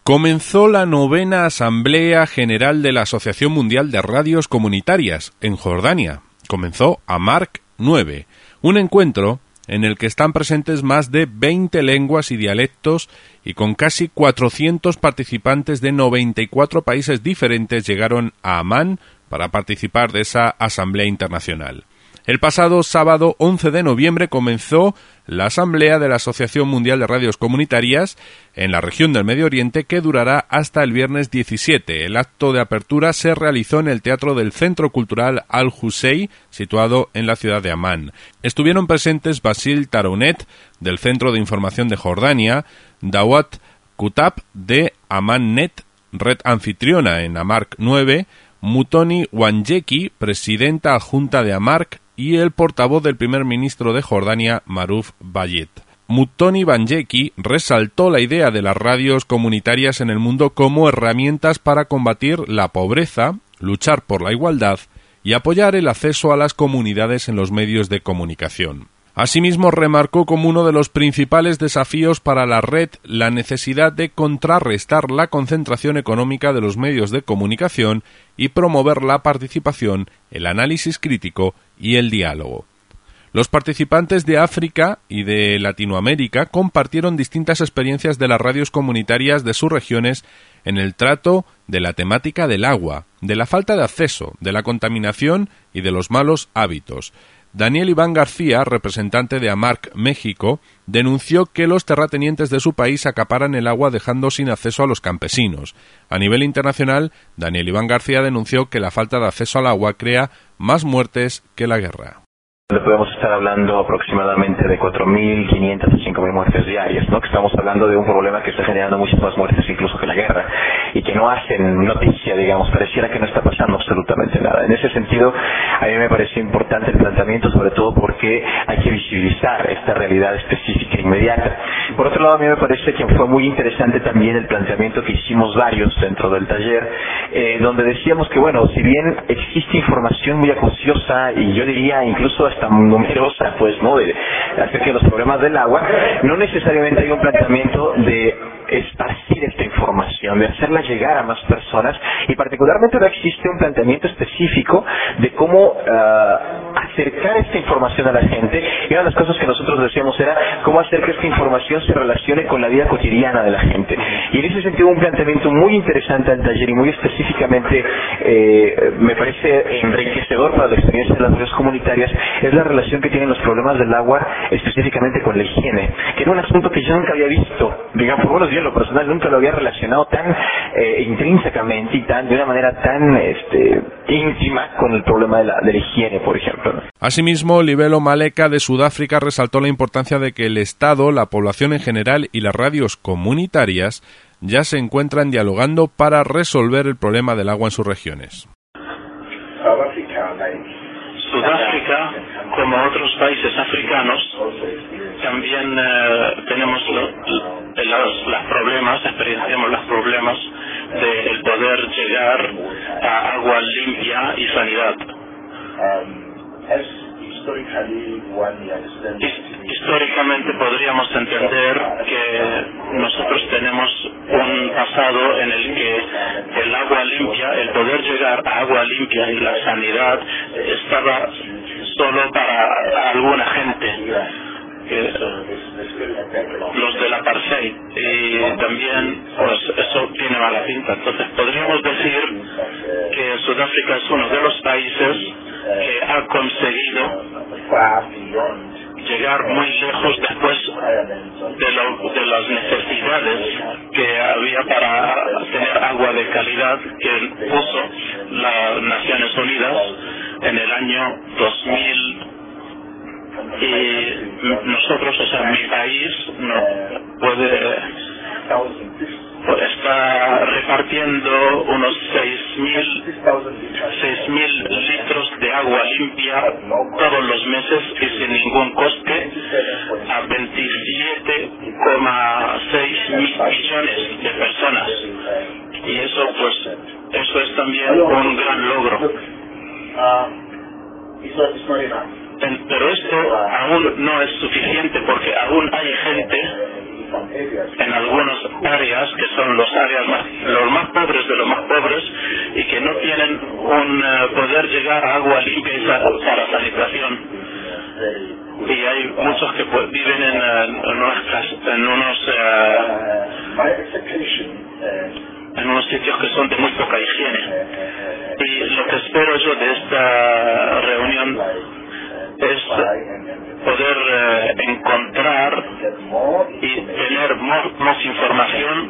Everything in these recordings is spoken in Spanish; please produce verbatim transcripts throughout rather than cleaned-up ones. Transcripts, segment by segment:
Comenzó la novena Asamblea General de la Asociación Mundial de Radios Comunitarias en Jordania. Comenzó a Mark nueve, un encuentro en el que están presentes más de veinte lenguas y dialectos y con casi cuatrocientos participantes de noventa y cuatro países diferentes llegaron a Amán para participar de esa Asamblea Internacional. El pasado sábado once de noviembre comenzó la Asamblea de la Asociación Mundial de Radios Comunitarias en la región del Medio Oriente, que durará hasta el viernes diecisiete. El acto de apertura se realizó en el Teatro del Centro Cultural Al-Hussein, situado en la ciudad de Amán. Estuvieron presentes Basil Tarounet, del Centro de Información de Jordania, Dawat Kutab, de Amán-Net, red anfitriona en Amark nueve, Mutoni Wanjeki, presidenta adjunta de Amark, y el portavoz del primer ministro de Jordania, Maruf Bayet. Mutoni Wanjeki resaltó la idea de las radios comunitarias en el mundo como herramientas para combatir la pobreza, luchar por la igualdad y apoyar el acceso a las comunidades en los medios de comunicación. Asimismo, remarcó como uno de los principales desafíos para la red la necesidad de contrarrestar la concentración económica de los medios de comunicación y promover la participación, el análisis crítico y el diálogo. Los participantes de África y de Latinoamérica compartieron distintas experiencias de las radios comunitarias de sus regiones en el trato de la temática del agua, de la falta de acceso, de la contaminación y de los malos hábitos. Daniel Iván García, representante de Amark México, denunció que los terratenientes de su país acaparan el agua dejando sin acceso a los campesinos. A nivel internacional, Daniel Iván García denunció que la falta de acceso al agua crea más muertes que la guerra. Podemos estar hablando aproximadamente de cuatro mil quinientas a cinco mil muertes diarias, ¿no? Que estamos hablando de un problema que está generando muchas más muertes incluso que la guerra y que no hacen noticia, digamos, pareciera que no está pasando absolutamente nada. En ese sentido, a mí me pareció importante el planteamiento, sobre todo porque hay que visibilizar esta realidad específica e inmediata. Por otro lado, a mí me parece que fue muy interesante también el planteamiento que hicimos varios dentro del taller, eh, donde decíamos que, bueno, si bien existe información muy acuciosa y yo diría incluso hasta numerosa, pues, ¿no?, de, acerca de los problemas del agua, no necesariamente hay un planteamiento de esparcir esta información, de hacerla llegar a más personas, y particularmente no existe un planteamiento específico de cómo uh, acercar esta información a la gente. Y una de las cosas que nosotros decíamos era cómo hacer que esta información se relacione con la vida cotidiana de la gente. Y en ese sentido, un planteamiento muy interesante al taller y muy específicamente eh, me parece enriquecedor para la experiencia de las radios comunitarias es la relación que tienen los problemas del agua específicamente con la higiene, que era un asunto que yo nunca había visto, digamos, por lo menos yo en lo personal nunca lo había relacionado tan eh, intrínsecamente y tan de una manera tan este, íntima con el problema de la, de la higiene, por ejemplo, ¿no? Asimismo, Libelo Maleka de Sudáfrica resaltó la importancia de que el Estado, la población en general y las radios comunitarias ya se encuentran dialogando para resolver el problema del agua en sus regiones. Sudáfrica, como otros países africanos, también eh, tenemos lo, los, los problemas, experienciamos los problemas de el poder llegar a agua limpia y sanidad. Históricamente podríamos entender que nosotros tenemos un pasado en el que el agua limpia, el poder llegar a agua limpia y la sanidad estaba solo para alguna gente, que, los del apartheid, y también pues eso tiene mala pinta. Entonces podríamos decir que Sudáfrica es uno de los países que ha conseguido llegar muy lejos después de, lo, de las necesidades que había para tener agua de calidad que puso las Naciones Unidas en el año dos mil. Y nosotros, o sea, mi país no puede está repartiendo unos seis mil litros de agua limpia todos los meses y sin ningún coste a veintisiete coma seis millones de personas. Y eso, pues, eso es también un gran logro. Pero esto aún no es suficiente porque aún hay gente en algunas áreas que son los áreas más, los más pobres de los más pobres y que no tienen un uh, poder llegar a agua limpia y sa para sanitación. Y hay muchos que pues, viven en, uh, en unos, en unos uh, en unos sitios que son de muy poca higiene. Y lo que espero yo de esta reunión es poder eh, encontrar y tener más, más información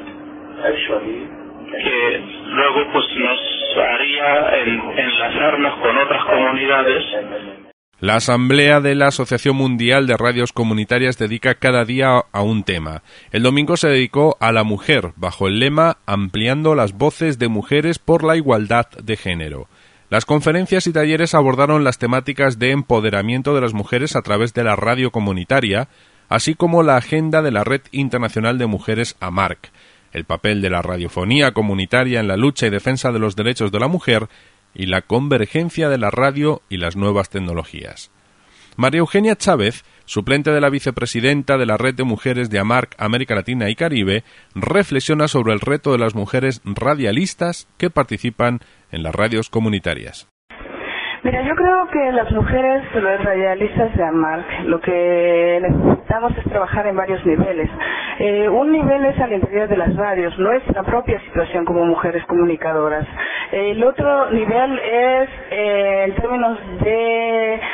que luego pues nos haría en, enlazarnos con otras comunidades. La Asamblea de la Asociación Mundial de Radios Comunitarias dedica cada día a un tema. El domingo se dedicó a la mujer, bajo el lema Ampliando las voces de mujeres por la igualdad de género. Las conferencias y talleres abordaron las temáticas de empoderamiento de las mujeres a través de la radio comunitaria, así como la agenda de la Red Internacional de Mujeres AMARC, el papel de la radiofonía comunitaria en la lucha y defensa de los derechos de la mujer y la convergencia de la radio y las nuevas tecnologías. María Eugenia Chávez, suplente de la vicepresidenta de la Red de Mujeres de AMARC América Latina y Caribe, reflexiona sobre el reto de las mujeres radialistas que participan en las radios comunitarias. Mira, yo creo que las mujeres, los radialistas de AMARC, lo que necesitamos es trabajar en varios niveles. Eh, un nivel es al interior de las radios, nuestra propia situación como mujeres comunicadoras. Eh, el otro nivel es eh, en términos de eh,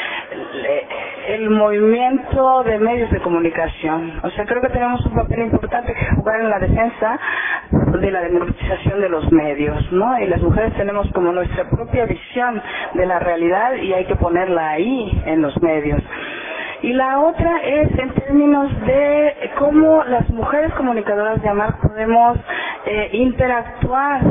el movimiento de medios de comunicación. O sea, creo que tenemos un papel importante que jugar en la defensa de la democratización de los medios, ¿no? Y las mujeres tenemos como nuestra propia visión de la realidad y hay que ponerla ahí en los medios. Y la otra es en términos de cómo las mujeres comunicadoras de AMARC podemos eh, interactuar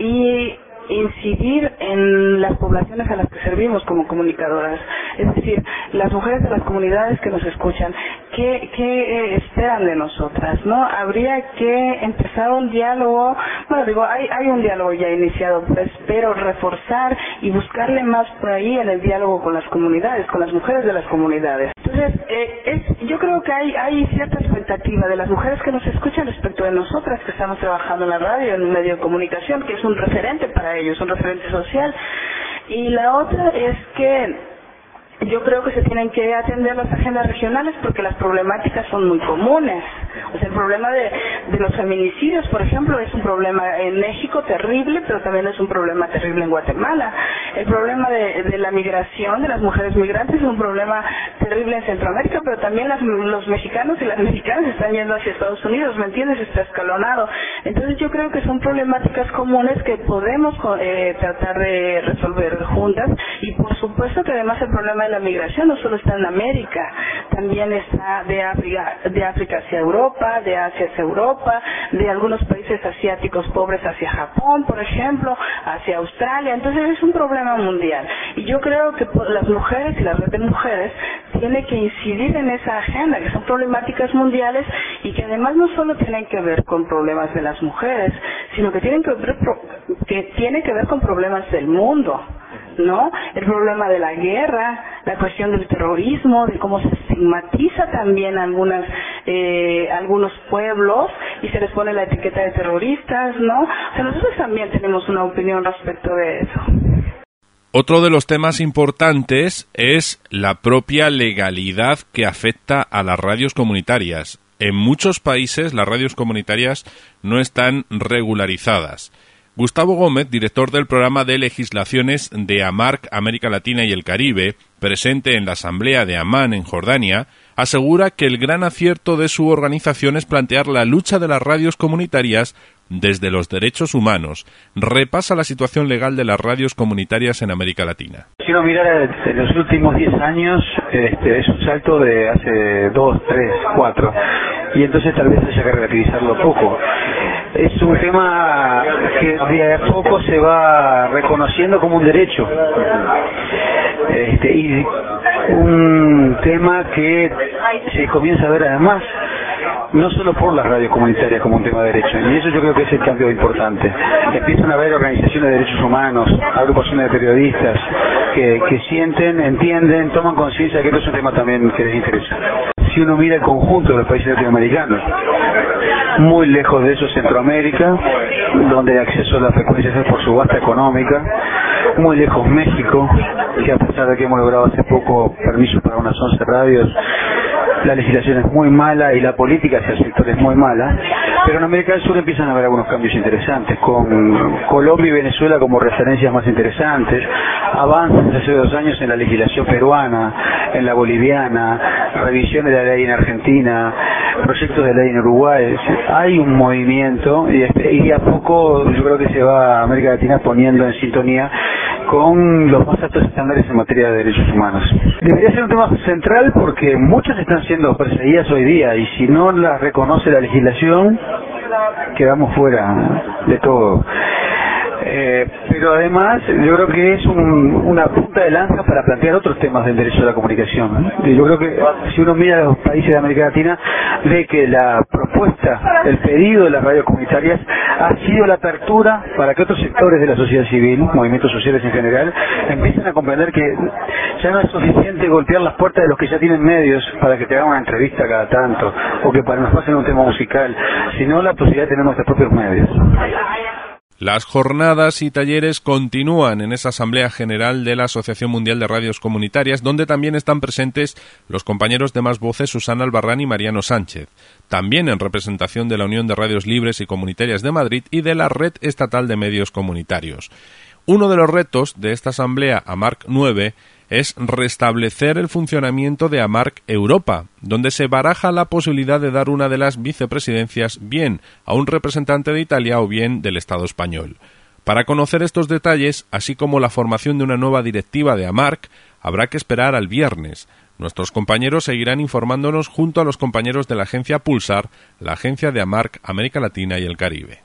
y incidir en las poblaciones a las que servimos como comunicadoras. Es decir, las mujeres de las comunidades que nos escuchan, ¿qué, qué eh, esperan de nosotras? ¿No? Habría que empezar un diálogo, bueno, digo, hay, hay un diálogo ya iniciado, pero espero reforzar y buscarle más por ahí en el diálogo con las comunidades, con las mujeres de las comunidades. Entonces, eh, es, yo creo que hay, hay cierta expectativa de las mujeres que nos escuchan respecto de nosotras que estamos trabajando en la radio, en un medio de comunicación, que es un referente para ellos, un referente social. Y la otra es que yo creo que se tienen que atender las agendas regionales porque las problemáticas son muy comunes. O sea, el problema de, de los feminicidios, por ejemplo, es un problema en México terrible, pero también es un problema terrible en Guatemala. El problema de, de la migración, de las mujeres migrantes, es un problema terrible en Centroamérica, pero también las, los mexicanos y las mexicanas están yendo hacia Estados Unidos, ¿me entiendes? Está escalonado. Entonces yo creo que son problemáticas comunes que podemos eh, tratar de resolver juntas, y por supuesto que además el problema de la migración no solo está en América, también está de África, de África hacia Europa, de Asia hacia Europa, de algunos países asiáticos pobres hacia Japón, por ejemplo, hacia Australia. Entonces es un problema mundial. Y yo creo que las mujeres y la red de mujeres tiene que incidir en esa agenda, que son problemáticas mundiales y que además no solo tienen que ver con problemas de las mujeres, sino que tienen que ver, que tiene que ver con problemas del mundo, ¿no? El problema de la guerra, la cuestión del terrorismo, de cómo se estigmatiza también algunas eh, algunos pueblos y se les pone la etiqueta de terroristas, ¿no? O sea, nosotros también tenemos una opinión respecto de eso. Otro de los temas importantes es la propia legalidad que afecta a las radios comunitarias. En muchos países las radios comunitarias no están regularizadas. Gustavo Gómez, director del programa de legislaciones de AMARC América Latina y el Caribe, presente en la Asamblea de Amán en Jordania, asegura que el gran acierto de su organización es plantear la lucha de las radios comunitarias desde los derechos humanos. Repasa la situación legal de las radios comunitarias en América Latina. Si uno mirara en los últimos diez años, este, es un salto de hace dos, tres, cuatro, y entonces tal vez haya que relativizarlo poco. Es un tema que de a poco se va reconociendo como un derecho, este, y un tema que se comienza a ver además no solo por las radios comunitarias como un tema de derecho, y eso yo creo que es el cambio importante. Empiezan a haber organizaciones de derechos humanos, agrupaciones de periodistas que, que sienten, entienden, toman conciencia de que esto es un tema también que les interesa. si uno mira el conjunto de los países latinoamericanos. Muy lejos de eso Centroamérica, donde el acceso a las frecuencias es por subasta económica. Muy lejos México, que a pesar de que hemos logrado hace poco permisos para unas once radios, la legislación es muy mala y la política hacia el sector es muy mala. Pero en América del Sur empiezan a haber algunos cambios interesantes, con Colombia y Venezuela como referencias más interesantes, avances hace dos años en la legislación peruana, en la boliviana, revisiones de la ley en Argentina, proyectos de ley en Uruguay. Hay un movimiento y, este, y a poco yo creo que se va a América Latina poniendo en sintonía con los más altos estándares en materia de derechos humanos. Debería ser un tema central porque muchas están siendo perseguidas hoy día y si no las reconoce la legislación, quedamos fuera de todo. Eh, pero además yo creo que es un, una punta de lanza para plantear otros temas del derecho a la comunicación, ¿eh? Yo creo que si uno mira a los países de América Latina ve que la propuesta, el pedido de las radios comunitarias ha sido la apertura para que otros sectores de la sociedad civil, movimientos sociales en general, empiecen a comprender que ya no es suficiente golpear las puertas de los que ya tienen medios para que te hagan una entrevista cada tanto o que para nos pasen un tema musical, sino la posibilidad de tener nuestros propios medios. Las jornadas y talleres continúan en esa Asamblea General de la Asociación Mundial de Radios Comunitarias, donde también están presentes los compañeros de Más Voces Susana Albarrán y Mariano Sánchez, también en representación de la Unión de Radios Libres y Comunitarias de Madrid y de la Red Estatal de Medios Comunitarios. Uno de los retos de esta Asamblea AMARC nueve es restablecer el funcionamiento de AMARC Europa, donde se baraja la posibilidad de dar una de las vicepresidencias bien a un representante de Italia o bien del Estado español. Para conocer estos detalles, así como la formación de una nueva directiva de AMARC, habrá que esperar al viernes. Nuestros compañeros seguirán informándonos junto a los compañeros de la agencia Pulsar, la agencia de AMARC América Latina y el Caribe.